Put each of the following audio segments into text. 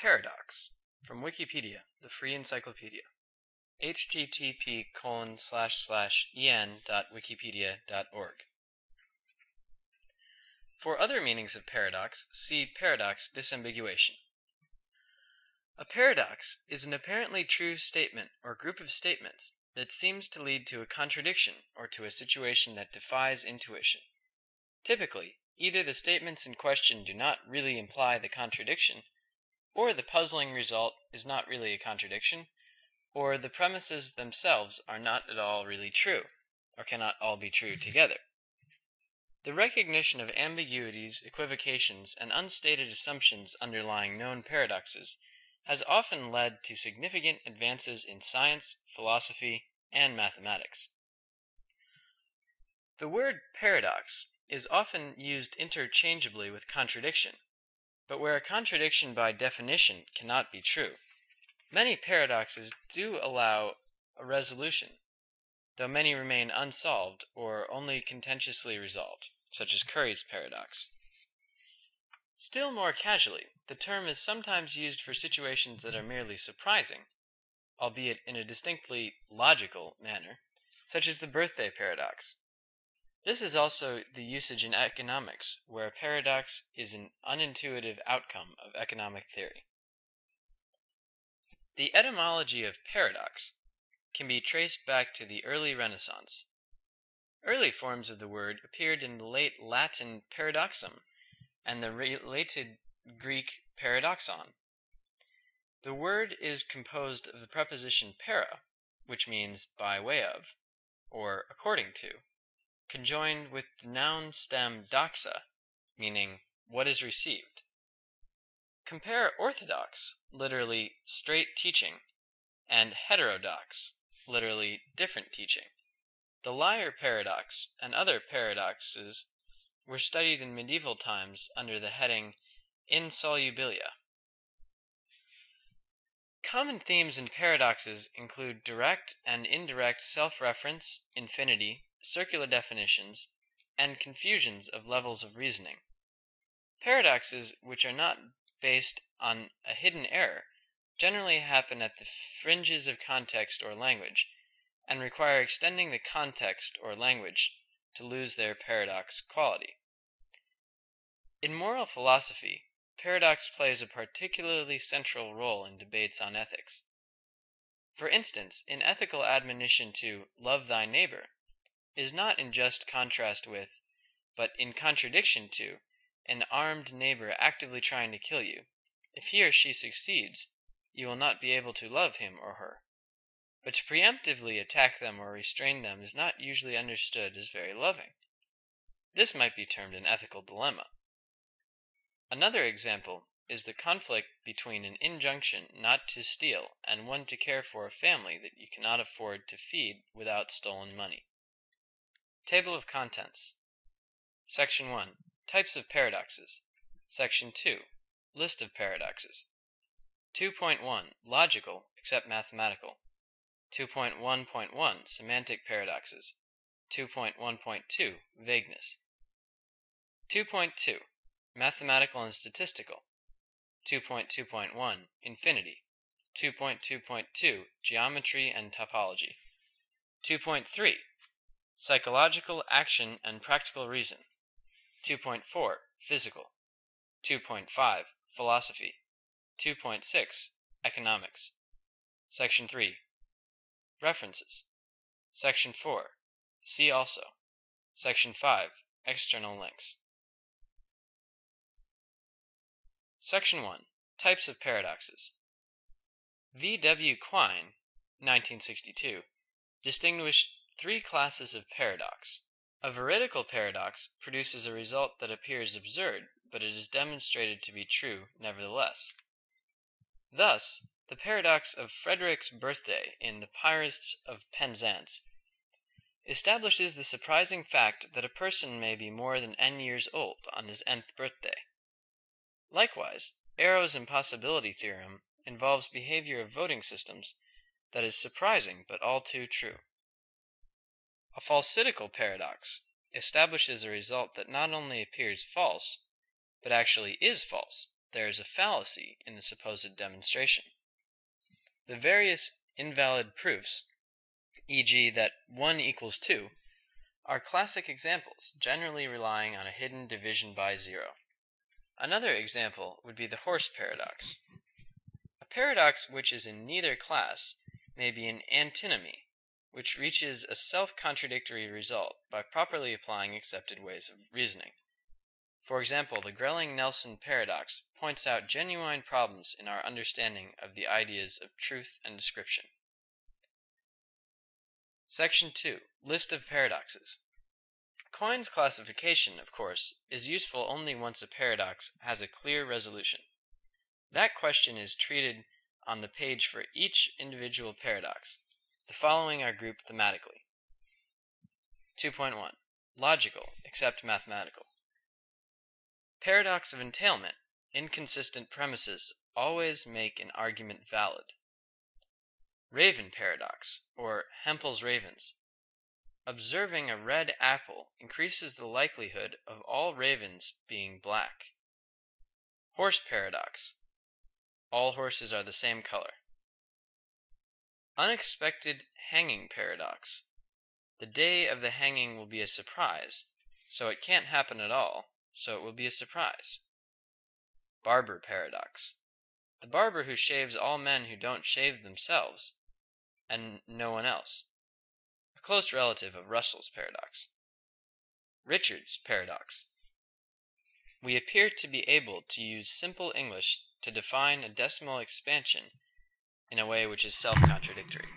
Paradox from Wikipedia, the free encyclopedia. http://en.wikipedia.org. For other meanings of paradox, see paradox disambiguation. A paradox is an apparently true statement or group of statements that seems to lead to a contradiction or to a situation that defies intuition. Typically, either the statements in question do not really imply the contradiction, or the puzzling result is not really a contradiction, or the premises themselves are not at all really true, or cannot all be true together. The recognition of ambiguities, equivocations, and unstated assumptions underlying known paradoxes has often led to significant advances in science, philosophy, and mathematics. The word paradox is often used interchangeably with contradiction, but where a contradiction by definition cannot be true, many paradoxes do allow a resolution, though many remain unsolved or only contentiously resolved, such as Curry's paradox. Still more casually, the term is sometimes used for situations that are merely surprising, albeit in a distinctly logical manner, such as the birthday paradox. This is also the usage in economics, where a paradox is an unintuitive outcome of economic theory. The etymology of paradox can be traced back to the early Renaissance. Early forms of the word appeared in the late Latin paradoxum and the related Greek paradoxon. The word is composed of the preposition para, which means by way of, or according to, conjoined with the noun stem doxa, meaning what is received. Compare orthodox, literally straight teaching, and heterodox, literally different teaching. The liar paradox and other paradoxes were studied in medieval times under the heading insolubilia. Common themes in paradoxes include direct and indirect self-reference, infinity, circular definitions, and confusions of levels of reasoning. Paradoxes which are not based on a hidden error generally happen at the fringes of context or language, and require extending the context or language to lose their paradox quality. In moral philosophy, paradox plays a particularly central role in debates on ethics. For instance, in ethical admonition to love thy neighbor is not in just contrast with, but in contradiction to, an armed neighbor actively trying to kill you. If he or she succeeds, you will not be able to love him or her. But to preemptively attack them or restrain them is not usually understood as very loving. This might be termed an ethical dilemma. Another example is the conflict between an injunction not to steal and one to care for a family that you cannot afford to feed without stolen money. Table of Contents. Section 1. Types of Paradoxes. Section 2. List of Paradoxes. 2.1. Logical, except mathematical. 2.1.1. Semantic Paradoxes. 2.1.2. Vagueness. 2.2. Mathematical and statistical. 2.2.1. Infinity. 2.2.2. Geometry and topology. 2.3. Psychological action and practical reason. 2.4. Physical. 2.5. Philosophy. 2.6. Economics. Section 3. References. Section 4. See also. Section 5. External links. Section 1. Types of Paradoxes. V. W. Quine, 1962, distinguished three classes of paradox. A veridical paradox produces a result that appears absurd, but it is demonstrated to be true nevertheless. Thus, the paradox of Frederick's birthday in The Pirates of Penzance establishes the surprising fact that a person may be more than n years old on his nth birthday. Likewise, Arrow's impossibility theorem involves behavior of voting systems that is surprising but all too true. A falsidical paradox establishes a result that not only appears false, but actually is false, there is a fallacy in the supposed demonstration. The various invalid proofs, e.g. that 1 equals 2, are classic examples, generally relying on a hidden division by 0. Another example would be the horse paradox. A paradox which is in neither class may be an antinomy, which reaches a self-contradictory result by properly applying accepted ways of reasoning. For example, the Grelling-Nelson paradox points out genuine problems in our understanding of the ideas of truth and description. Section 2. List of paradoxes. Quine's classification, of course, is useful only once a paradox has a clear resolution. That question is treated on the page for each individual paradox. The following are grouped thematically. 2.1. Logical, except mathematical. Paradox of entailment. Inconsistent premises always make an argument valid. Raven paradox, or Hempel's ravens. Observing a red apple increases the likelihood of all ravens being black. Horse paradox. All horses are the same color. Unexpected hanging paradox. The day of the hanging will be a surprise, so it can't happen at all, so it will be a surprise. Barber paradox. The barber who shaves all men who don't shave themselves, and no one else. A close relative of Russell's paradox. Richard's paradox. We appear to be able to use simple English to define a decimal expansion in a way which is self-contradictory.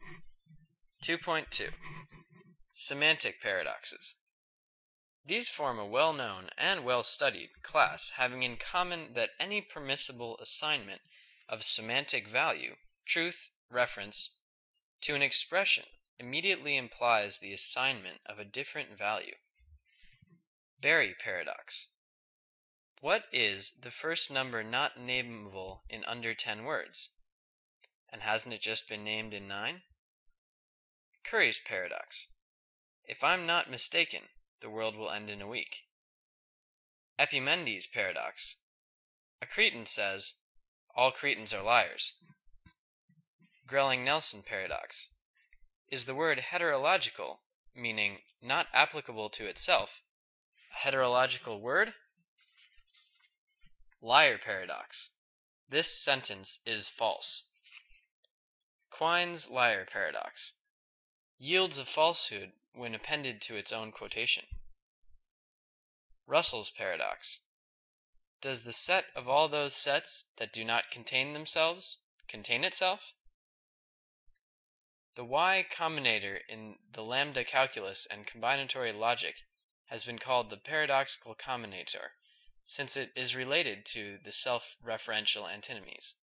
2.2. Semantic paradoxes. These form a well-known and well-studied class having in common that any permissible assignment of semantic value, truth, reference, to an expression immediately implies the assignment of a different value. Berry paradox. What is the first number not nameable in under 10 words? And hasn't it just been named in 9? Curry's paradox. If I'm not mistaken, the world will end in a week. Epimendes' paradox. A Cretan says, all Cretans are liars. Grelling-Nelson paradox. Is the word heterological, meaning not applicable to itself, a heterological word? Liar paradox. This sentence is false. Quine's liar paradox. Yields a falsehood when appended to its own quotation. Russell's paradox. Does the set of all those sets that do not contain themselves contain itself? The Y combinator in the lambda calculus and combinatory logic has been called the paradoxical combinator, since it is related to the self-referential antinomies.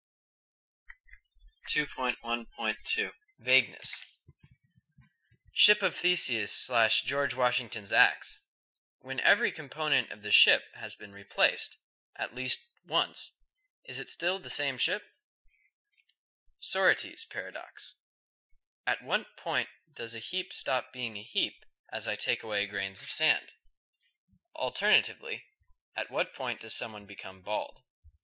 2.1.2 Vagueness. Ship of Theseus / George Washington's axe. When every component of the ship has been replaced, at least once, is it still the same ship? Sorites paradox. At what point does a heap stop being a heap as I take away grains of sand? Alternatively, at what point does someone become bald?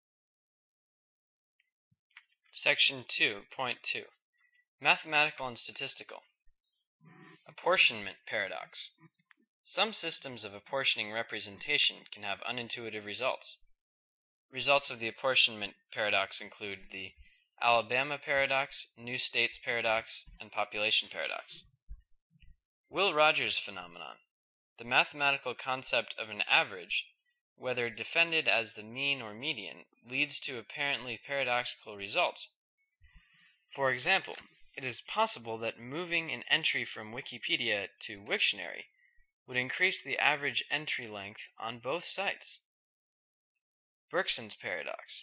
Section 2.2 Mathematical and statistical. Apportionment paradox. Some systems of apportioning representation can have unintuitive results. Results of the apportionment paradox include the Alabama paradox, New States paradox, and population paradox. Will Rogers phenomenon. The mathematical concept of an average, whether defended as the mean or median, leads to apparently paradoxical results. For example, it is possible that moving an entry from Wikipedia to Wiktionary would increase the average entry length on both sites. Bergson's paradox.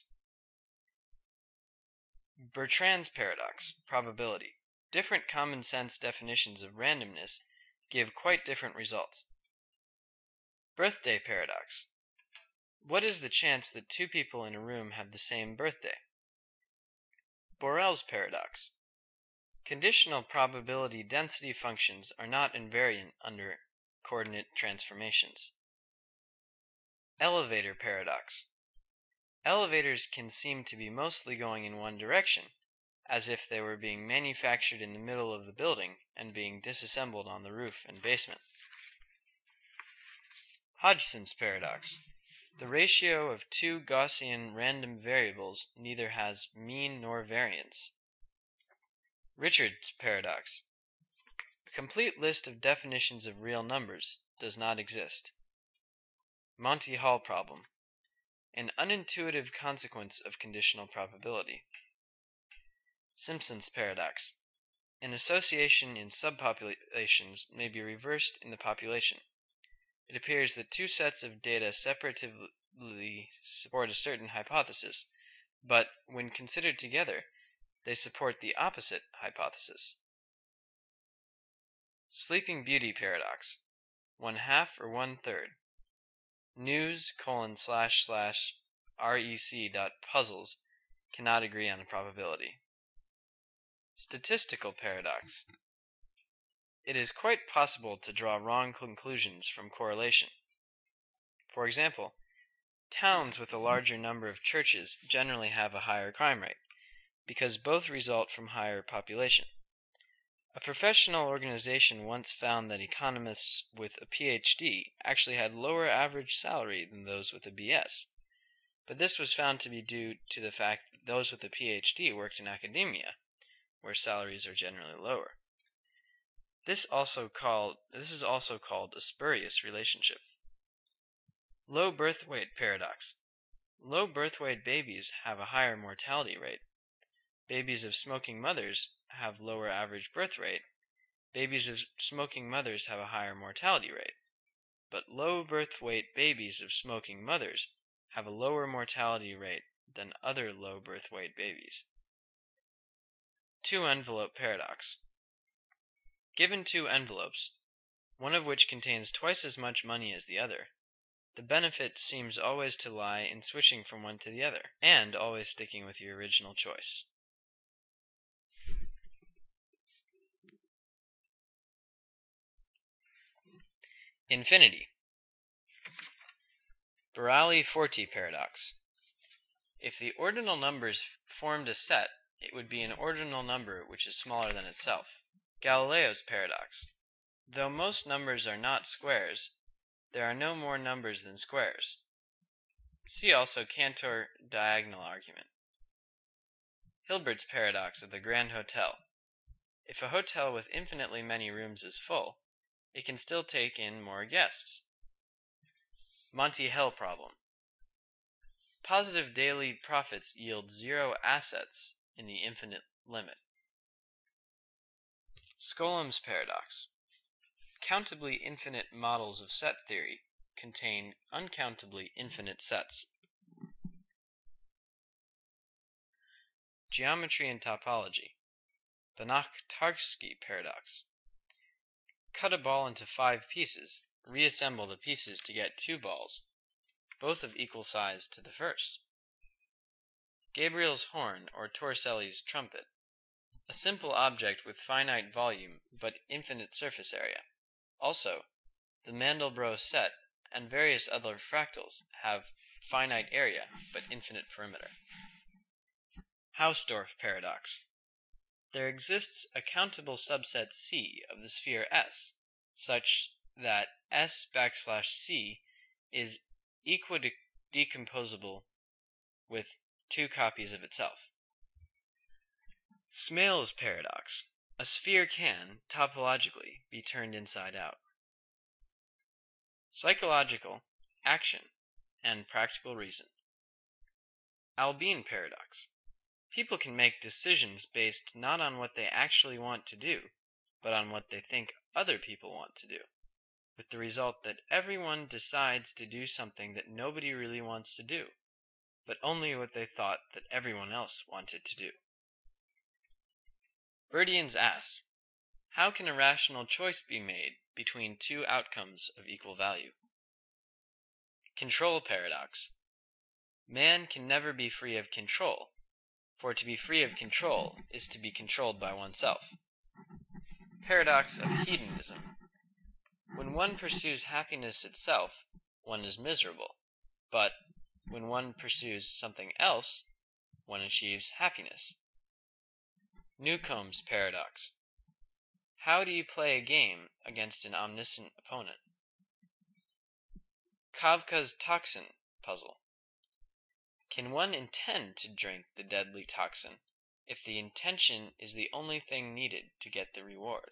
Bertrand's paradox, probability. Different common sense definitions of randomness give quite different results. Birthday paradox. What is the chance that two people in a room have the same birthday? Borel's paradox. Conditional probability density functions are not invariant under coordinate transformations. Elevator paradox. Elevators can seem to be mostly going in one direction, as if they were being manufactured in the middle of the building and being disassembled on the roof and basement. Hodgson's paradox. The ratio of two Gaussian random variables neither has mean nor variance. Richard's paradox. A complete list of definitions of real numbers does not exist. Monty Hall problem. An unintuitive consequence of conditional probability. Simpson's paradox. An association in subpopulations may be reversed in the population. It appears that two sets of data separatively support a certain hypothesis, but when considered together, they support the opposite hypothesis. Sleeping Beauty paradox. 1/2 or 1/3. News://rec.puzzles cannot agree on a probability. Statistical paradox. It is quite possible to draw wrong conclusions from correlation. For example, towns with a larger number of churches generally have a higher crime rate, because both result from higher population. A professional organization once found that economists with a PhD actually had lower average salary than those with a BS, but this was found to be due to the fact that those with a PhD worked in academia, where salaries are generally lower. This is also called a spurious relationship. Low birth weight paradox. Low birth weight babies have a higher mortality rate. Babies of smoking mothers have lower average birth rate. Babies of smoking mothers have a higher mortality rate. But low birth weight babies of smoking mothers have a lower mortality rate than other low birth weight babies. Two-envelope paradox. Given two envelopes, one of which contains twice as much money as the other, the benefit seems always to lie in switching from one to the other, and always sticking with your original choice. Infinity. Burali-Forti paradox. If the ordinal numbers formed a set, it would be an ordinal number which is smaller than itself. Galileo's paradox. Though most numbers are not squares, there are no more numbers than squares. See also Cantor diagonal argument. Hilbert's paradox of the Grand Hotel. If a hotel with infinitely many rooms is full, it can still take in more guests. Monty Hall problem. Positive daily profits yield zero assets in the infinite limit. Skollem's paradox. Countably infinite models of set theory contain uncountably infinite sets. Geometry and topology. Banach-Tarski paradox. Cut a ball into 5 pieces, reassemble the pieces to get 2 balls, both of equal size to the first. Gabriel's horn or Torricelli's trumpet. A simple object with finite volume but infinite surface area. Also, the Mandelbrot set and various other fractals have finite area but infinite perimeter. Hausdorff paradox. There exists a countable subset C of the sphere S, such that S\C is equidecomposable with 2 copies of itself. Smale's paradox. A sphere can, topologically, be turned inside out. Psychological, action, and practical reason. Albin paradox. People can make decisions based not on what they actually want to do, but on what they think other people want to do, with the result that everyone decides to do something that nobody really wants to do, but only what they thought that everyone else wanted to do. Burdian's ass. How can a rational choice be made between 2 outcomes of equal value? Control paradox. Man can never be free of control, for to be free of control is to be controlled by oneself. Paradox of hedonism. When one pursues happiness itself, one is miserable, but when one pursues something else, one achieves happiness. Newcomb's paradox. How do you play a game against an omniscient opponent? Kafka's toxin puzzle. Can one intend to drink the deadly toxin if the intention is the only thing needed to get the reward?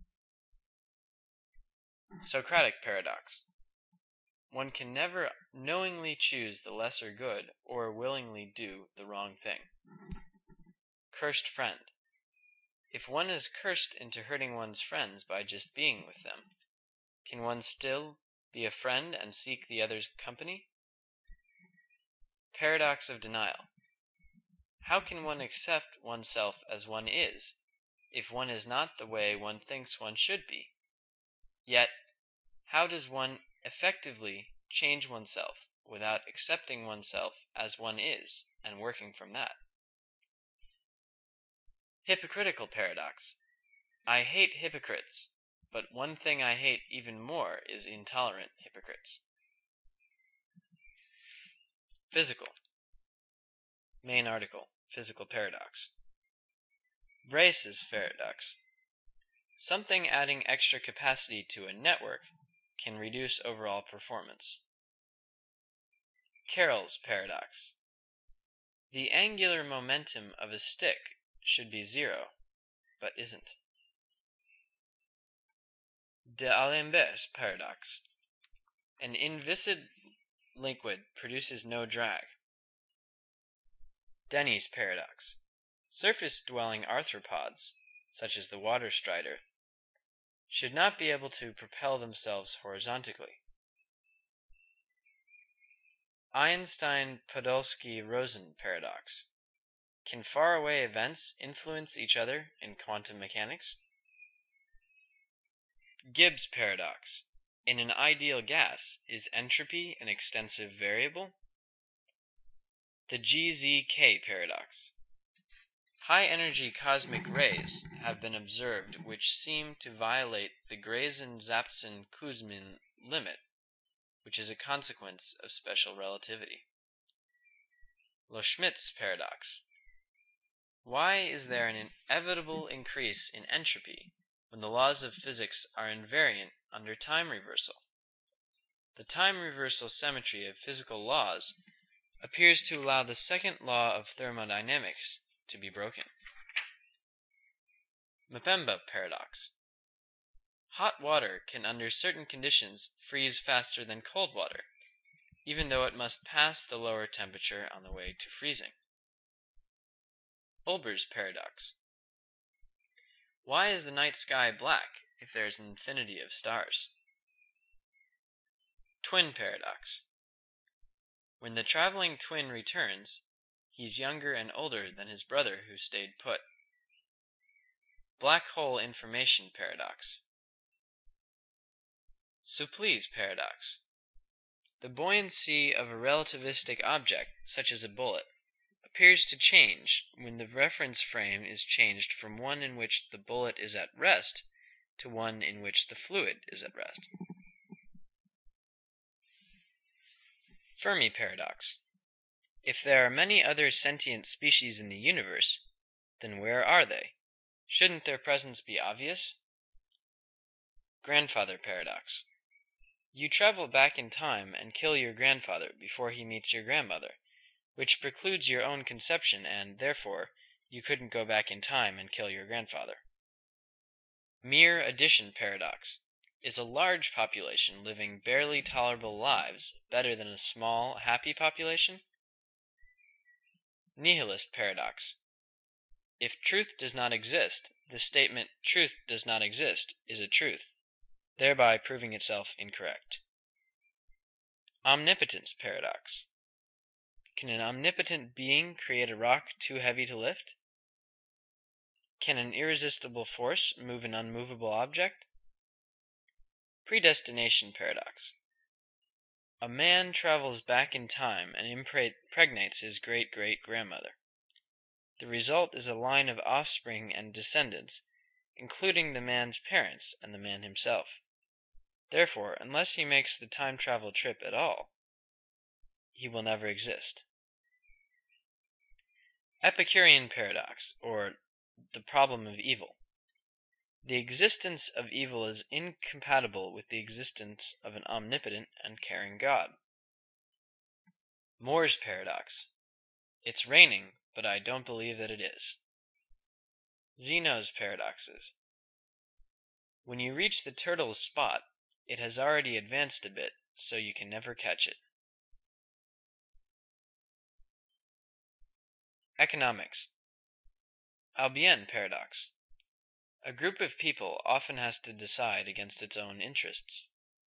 Socratic paradox. One can never knowingly choose the lesser good or willingly do the wrong thing. Cursed friend. If one is cursed into hurting one's friends by just being with them, can one still be a friend and seek the other's company? Paradox of denial. How can one accept oneself as one is, if one is not the way one thinks one should be? Yet, how does one effectively change oneself without accepting oneself as one is and working from that? Hypocritical paradox. I hate hypocrites, but one thing I hate even more is intolerant hypocrites. Physical. Main article, physical paradox. Brace's paradox. Something adding extra capacity to a network can reduce overall performance. Carroll's paradox. The angular momentum of a stick should be 0, but isn't. D'Alembert's paradox. An inviscid liquid produces no drag. Denny's paradox. Surface-dwelling arthropods, such as the water strider, should not be able to propel themselves horizontally. Einstein-Podolsky-Rosen paradox. Can faraway events influence each other in quantum mechanics? Gibbs paradox. In an ideal gas, is entropy an extensive variable? The GZK paradox. High-energy cosmic rays have been observed which seem to violate the Grayson-Zapsen-Kuzmin limit, which is a consequence of special relativity. Loschmidt's paradox. Why is there an inevitable increase in entropy when the laws of physics are invariant under time reversal? The time reversal symmetry of physical laws appears to allow the second law of thermodynamics to be broken. Mpemba paradox. Hot water can under certain conditions freeze faster than cold water, even though it must pass the lower temperature on the way to freezing. Olber's paradox. Why is the night sky black if there is an infinity of stars? Twin paradox. When the traveling twin returns, he's younger and older than his brother who stayed put. Black hole information paradox. Supple's paradox. The buoyancy of a relativistic object, such as a bullet, appears to change when the reference frame is changed from one in which the bullet is at rest to one in which the fluid is at rest. Fermi paradox. If there are many other sentient species in the universe, then where are they? Shouldn't their presence be obvious? Grandfather paradox. You travel back in time and kill your grandfather before he meets your grandmother, which precludes your own conception, and, therefore, you couldn't go back in time and kill your grandfather. Mere addition paradox. Is a large population living barely tolerable lives better than a small, happy population? Nihilist paradox. If truth does not exist, the statement truth does not exist is a truth, thereby proving itself incorrect. Omnipotence paradox. Can an omnipotent being create a rock too heavy to lift? Can an irresistible force move an unmovable object? Predestination paradox. A man travels back in time and impregnates his great-great-grandmother. The result is a line of offspring and descendants, including the man's parents and the man himself. Therefore, unless he makes the time travel trip at all, he will never exist. Epicurean paradox, or the problem of evil. The existence of evil is incompatible with the existence of an omnipotent and caring God. Moore's paradox. It's raining, but I don't believe that it is. Zeno's paradoxes. When you reach the turtle's spot, it has already advanced a bit, so you can never catch it. Economics. Albion paradox. A group of people often has to decide against its own interests.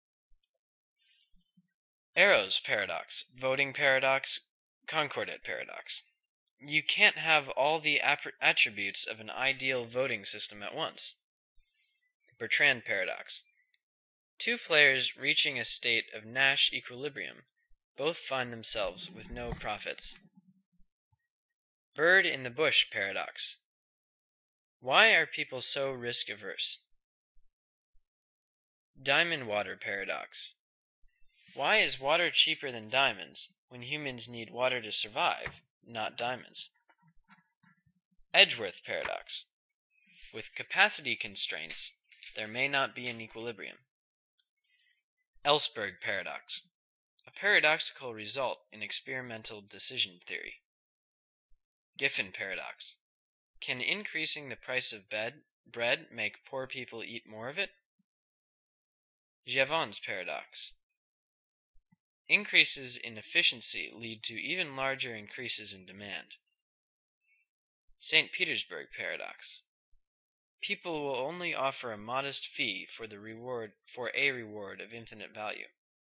Arrow's paradox, voting paradox, Concordat paradox. You can't have all the attributes of an ideal voting system at once. Bertrand paradox. Two players reaching a state of Nash equilibrium both find themselves with no profits. Bird in the bush paradox. Why are people so risk-averse? Diamond water paradox. Why is water cheaper than diamonds when humans need water to survive, not diamonds? Edgeworth paradox. With capacity constraints, there may not be an equilibrium. Ellsberg paradox. A paradoxical result in experimental decision theory. Giffen paradox. Can increasing the price of bread make poor people eat more of it? Jevons paradox. Increases in efficiency lead to even larger increases in demand. St. Petersburg paradox. People will only offer a modest fee for a reward of infinite value.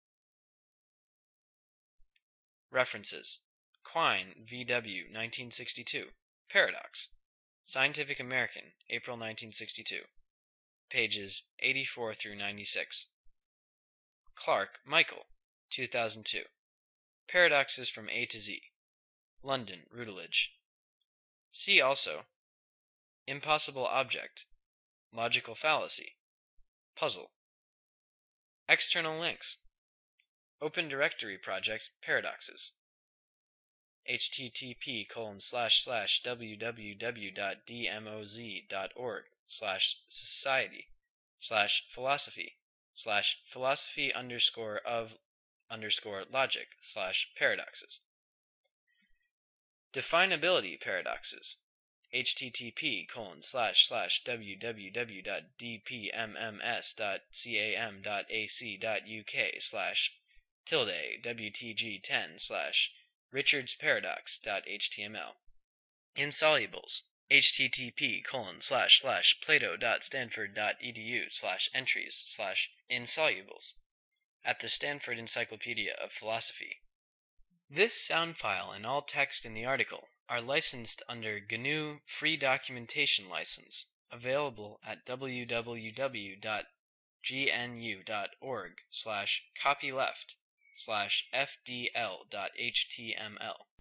References. Quine, V.W., 1962. Paradox. Scientific American, April 1962. Pages 84 through 96. Clark, Michael, 2002. Paradoxes from A to Z. London, Routledge. See also Impossible Object, Logical Fallacy, Puzzle. External links. Open Directory Project Paradoxes. http://www.dmoz.org/society/philosophy/logic/paradoxes. Definability paradoxes. http://www.dpmms.cam.ac.uk/tilde/wtg10/richardsparadox.html. Insolubles. http://plato.stanford.edu/entries/insolubles at the Stanford Encyclopedia of Philosophy. This sound file and all text in the article are licensed under GNU Free Documentation License, available at www.gnu.org/copyleft/fdl.html.